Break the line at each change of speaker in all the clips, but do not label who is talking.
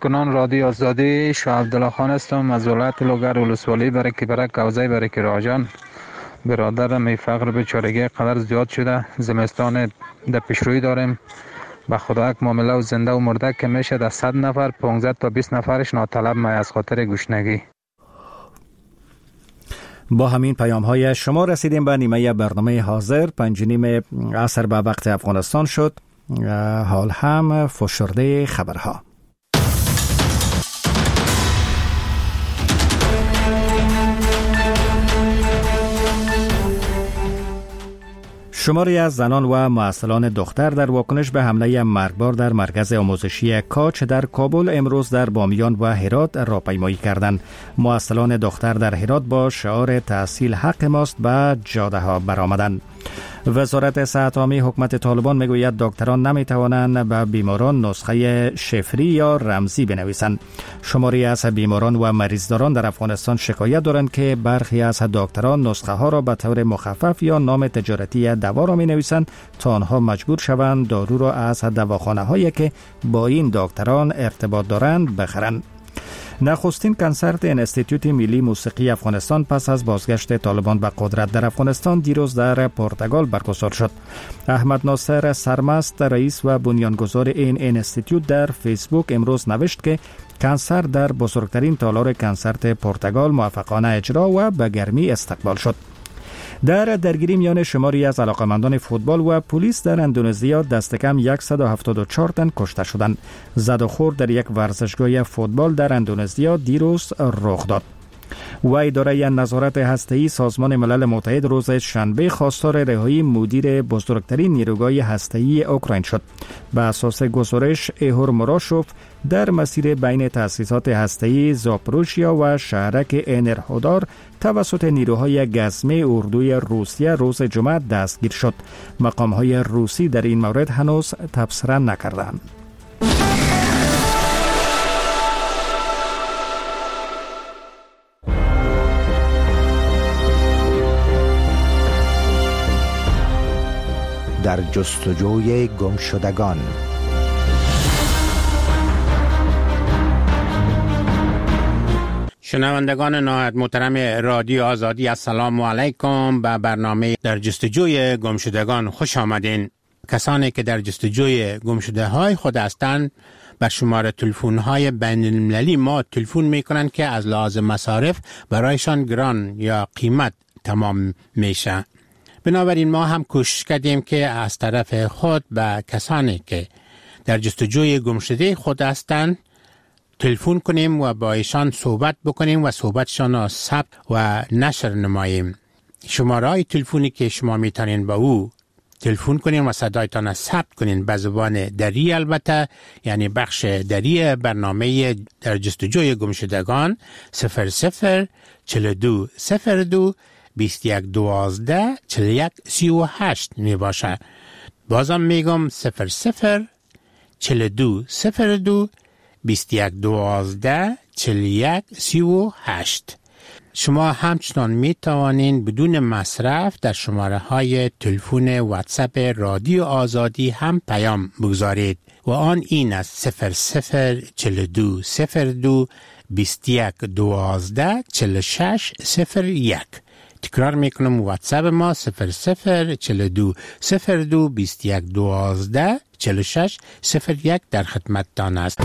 کارکنان رادیو آزادی، شاه عبدالله خان هستم از ولایت لوگر ولسوالی برک کوزه برک راجان. برادرم فقر بیچارگی قدر زیاد شده، زمستان در پیشروی داریم. به خدا یک معامله و زنده و مرده که میشه در 100 نفر 15 تا 20 نفرش ناطلب می از خاطر گشنگی.
با همین پیام های شما رسیدیم به نیمه برنامه حاضر. 5:30 عصر به وقت افغانستان شد. حال هم فشرده خبرها. شماری از زنان و معسلان دختر در واکنش به حمله مرگبار در مرکز آموزشی کاچ در کابل امروز در بامیان و هرات راهپیمایی کردند. معسلان دختر در هرات با شعار تحصیل حق ماست به جاده ها برآمدند. وزارت صحت عامه حکومت طالبان میگوید دکتران نمیتوانند به بیماران نسخه شفری یا رمزی بنویسند. شماری از بیماران و مریضداران در افغانستان شکایت دارند که برخی از دکتران نسخه ها را به طور مخفف یا نام تجارتی دوا را می نویسند تا آنها مجبور شوند دارو را از دواخانه هایی که با این دکتران ارتباط دارند بخرند. نخستین کنسرت انستیتوت ملی موسیقی افغانستان پس از بازگشت طالبان به قدرت در افغانستان دیروز در پرتغال برگزار شد. احمد ناصر سرمست رئیس و بنیانگذار این انستیتوت در فیسبوک امروز نوشت که کنسرت در بزرگترین تالار کنسرت پرتغال موفقانه اجرا و به گرمی استقبال شد. در درگیری میان شماری از علاقمندان فوتبال و پلیس در اندونزیا دست کم 174 تن کشته شدند. زد و خورد در یک ورزشگاه فوتبال در اندونزیا دیروز رخ داد. و اداره نظارت هسته‌ای سازمان ملل متحد روز شنبه خواستار رهایی مدیر بزرگترین نیروگاه هسته‌ای اوکراین شد. به اساس گزارش ایهور مراشوف در مسیر بین تأسیسات هسته‌ای زاپروژیا و شهرک انرهودار توسط نیروهای گزمه اردوی روسیه روز جمعه دستگیر شد. مقام‌های روسی در این مورد هنوز تبصره نکردند.
در جستجوی گمشدگان.
شنوندگان نهایت محترم رادیو آزادی، السلام علیکم. به برنامه در جستجوی گمشدگان خوش آمدین. کسانی که در جستجوی گمشده های خود هستند به شماره تلفن های بین المللی ما تلفن می کنند که از لحاظ مصارف برایشان گران یا قیمت تمام میشه. بنابراین ما هم کوشش کردیم که از طرف خود به کسانی که در جستجوی گمشده خود هستند تلفن کنیم و با ایشان صحبت بکنیم و صحبتشان را ثبت و نشر نماییم. شماره های تلفنی که شما میتونین با او تلفن کنین و صدایتان را ثبت کنین به زبان دری، البته یعنی بخش دری برنامه در جستجوی گمشدگان 00 42 02 21 12 41 38 می باشه. بازم میگم 00 42 02 21 12 41 38. شما همچنان می توانین بدون مصرف در شماره های تلفن واتساپ رادیو آزادی هم پیام بگذارید و آن این است 00 42 02 21 12 46 01. تکرار میکنم واتساپ ما 00 42 02 21 12 46 01 در خدمتتان است.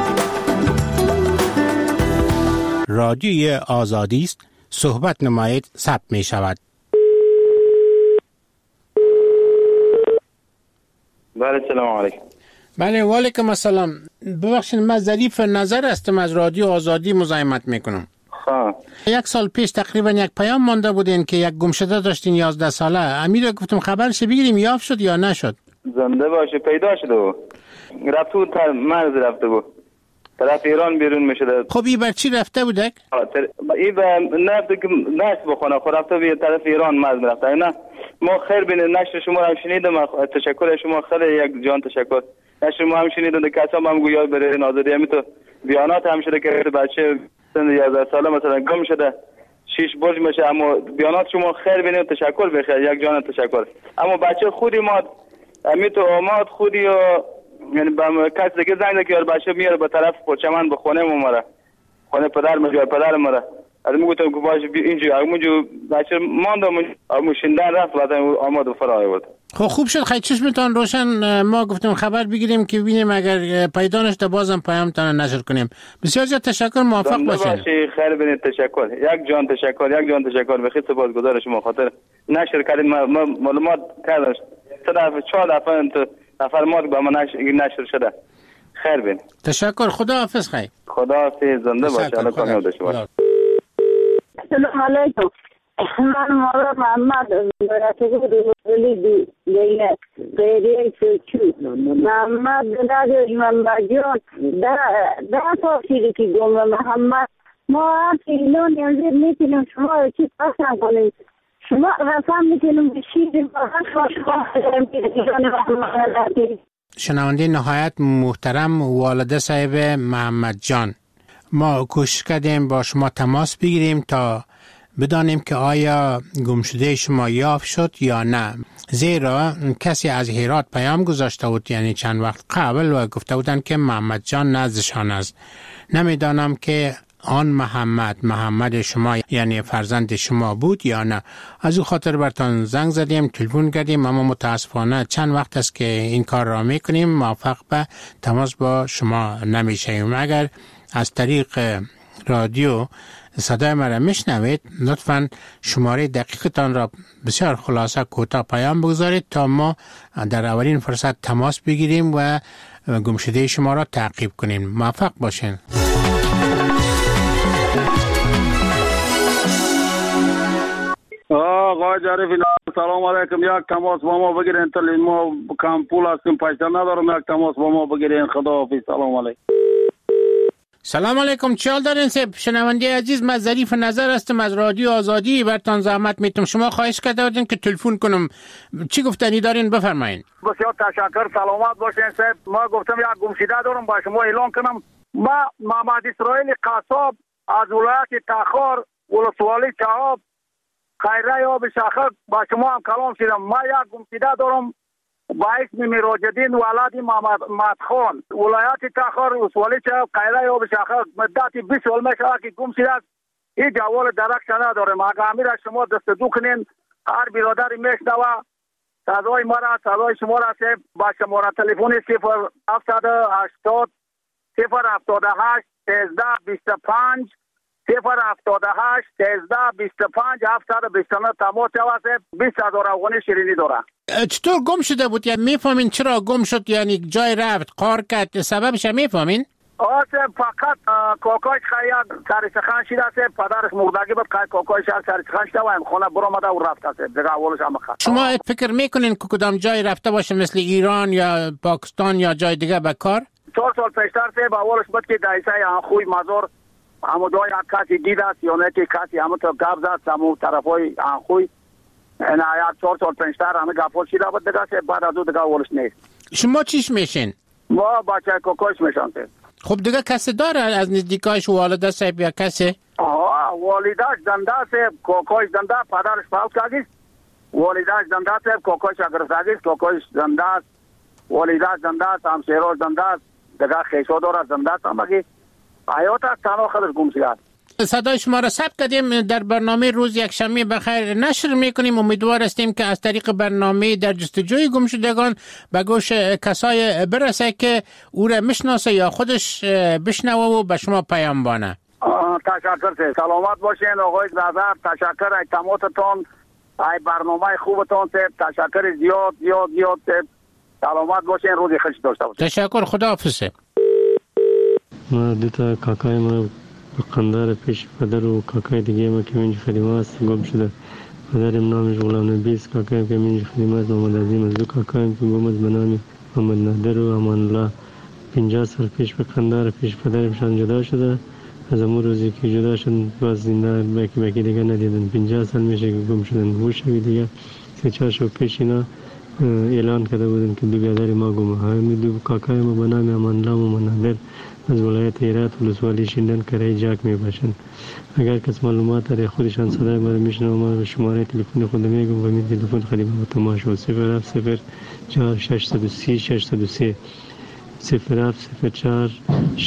رادیوی آزادی است، صحبت نمایید، ثبت می شود.
بله سلام علیکم.
بله و علیکم السلام. ببخشید من ظریف نظر هستم از رادیو آزادی مزاحمت میکنم. یک سال پیش تقریبا یک پیام مانده بودین که یک گمشده داشتین 11 ساله. امیر گفتم خبرش بگیریم یافت شد یا نشد؟
زنده باشه پیدا شده بود. رفته بود مرز رفته بود. طرف ایران بیرون میشده.
خب این بر چی رفته بودک؟
این نفته که نشت بخونه خود رفته به طرف ایران مرز رفته. نه ما خیر بین نشر شما هم شنیدم. تشکر شما خیلی یک جان تشکر. نشر ما هم شنیدم که کسا هم گویا بره نازدی همی تو بیانات هم شده که بچه سن 11 ساله مثلا گم شده 6 برج میشه. اما بیانات شما خیر بینید تشکر بخیر یک جان تشکر. اما بچه خودی ما امی تو آماد خودی و یعنی با کس دیگه زنگ که بچه میاره به طرف پرچمن به خونه مره، خونه پدر میگه پدر مره. از گفتم که باشه اینجا همونجا بچه ماندم موشیندن رفت بعد آمد و فرای بود.
خب خوب شد خیلی چشمتان روشن. ما گفتم خبر بگیریم که ببینیم اگر پیدا نشده بازم پیامتان نشر کنیم. بسیار زیاد تشکر، موفق باشین.
خیر ببینید، تشکر یک جان تشکر به خیلی سپاسگزار شما خاطر نشر کردین. معلومات کردم 4 دفعه نفر با من نشر شده. خیر بین.
تشکر، خدا حافظ. خیر
خدا حافظ، زنده باشه. الله کامیاب داشته باشه.
السلام علیکم. من مورا محمد براتو دولی دیگه غیری چو محمد داداش محمد جان در تفسیری که گم محمد ما ایلون یعنی میتونیم شما رو چی پسند کنیم، شما رسم میتونیم بشیدیم
شنونده نهایت محترم والده صاحب محمد جان، ما کوشش کردیم با شما تماس بگیریم تا بدانیم که آیا گمشده شما یافت شد یا نه، زیرا کسی از هرات پیام گذاشته بود یعنی چند وقت قبل و گفته بودن که محمد جان نزدشان است. نمیدانم که آن محمد شما یعنی فرزند شما بود یا نه. از او خاطر برتان زنگ زدیم، تلفن کردیم، اما متاسفانه چند وقت است که این کار را میکنیم موفق به تماس با شما نمیشیم. اگر از طریق رادیو صدای مرا میشنوید لطفاً شماره دقیقتان را بسیار خلاصه کوتاه پیام بگذارید تا ما در اولین فرصت تماس بگیریم و گمشده شما را تعقیب کنیم. موفق باشین.
آقا جعفری سلام علیکم. یک تماس با ما بگیرین تا ما کم پول هستیم پیسه ندارم، یک تماس با ما بگیرین. خدا حافظ. سلام علیکم.
سلام علیکم، چه حال دارین سب؟ شنونده عزیز، من ظریف نظر هستم از رادیو آزادی. برتان زحمت میتم، شما خواهش کرده بودین که تلفن کنم، چی گفتنی دارین؟ بفرمایین.
بسیار تشکر، سلامت باشین سب. ما گفتم یک گمشده دارم با شما اعلان کنم. ما محمد اسرائیل قصاب از ولایت تخار ولسوالی چهاب خیره آب شاخک با شما هم کلام شدم. ما یک گمشده دارم با اسم میراجدین ولد محمد خان ولایت تخار ولسوالی چهاب خیره آب شاخک مدت 20 سال میشه که گم شده است. این جوال درک ندارم. اگر امیر شما دستدو کنین هر برادری میشنوه صدای ما را صدای شما را با شماره تلفن 0780 078 1325 078 1325 729 تماس جوازه 20,000 افغانی شیرینی داره.
چطور گم شده بود؟ یعنی میفهمین چرا گم شد؟ یعنی جای رفت قار کرد سببش میفهمین؟
فقط کاکای خیلی سرسخان شده است. پدرش مردگی بود، کاکای شهر سرسخان شده و خانه برآمده و رفته است. دیگه اولش هم خط.
شما فکر میکنین که کدام جای رفته باشه مثل ایران یا پاکستان یا جای دیگه به کار؟
4 سال پیشتر به اولش بود که دایسه خوی مزار همو دوی کسی دید است یا نه که کسی همو تو گفت است همو طرفای خوی اینا 4 سال پیشتر همه گفت شده بود دیگه. بعد از اون دیگه اولش نیست.
شما چیش میشین؟
ما بچه کوکوش میشن.
خب دیگه کسی داره از نزدیکایش والده صاحب یا کسی؟
والدهش زنده است، کوکوش زنده، پدرش فوت کرده. والدهش زنده است، کوکوش اگرساگی است، کوکوش زنده است، والدهش زنده است، همسایه‌اش زنده است، دیگه خیشو داره زنده است. مگه حیات است تنها خودش گم شده است.
صدای شما را ثبت کردیم، در برنامه روز یکشنبه بخیر نشر میکنیم. امیدوار هستیم که از طریق برنامه در جستجوی گمشدگان به گوش کسای برسه که او را میشناسه یا خودش بشنوه و به شما پیام بانه.
تشکر، سلامت باشین آقای نظر. تشکر از تماستون، از برنامه خوبتون. تشکر زیاد. سلامت باشین، روزی خوش داشته باشین.
تشکر، خدا حافظ.
ما دوتا کاکای ما قندار پیش پدر و کاکای دیگه ما که منج خدمه است گم شده. پدرم نامش غلام نبی است، کاکایم که منج خدمه است محمد عظیم است. دو کاکایم که گم است به نام محمد نادر و امان الله. 50 سال پیش به قندار پیش پدرمشان جدا شده. از امون روزی که جدا شد باز زنده باکی دیگه ندیدن. 50 سال میشه که گم شدن. بوشوی دیگه 3-4 شب پیش اینا اعلان کرده بودن که دو برادر ما گم. همین دو کاکای ما به نام امان الله و محمد نادر از ولایت هرات ولسوالی شیندن کرای جاک می باشند. اگر کس معلومات داره خودشان صدای ما رو میشنوه، ما شماره تلفن خود میگم و می تلفن خدمت ما تماس 070 4 603 603 070 4 603 603. 0704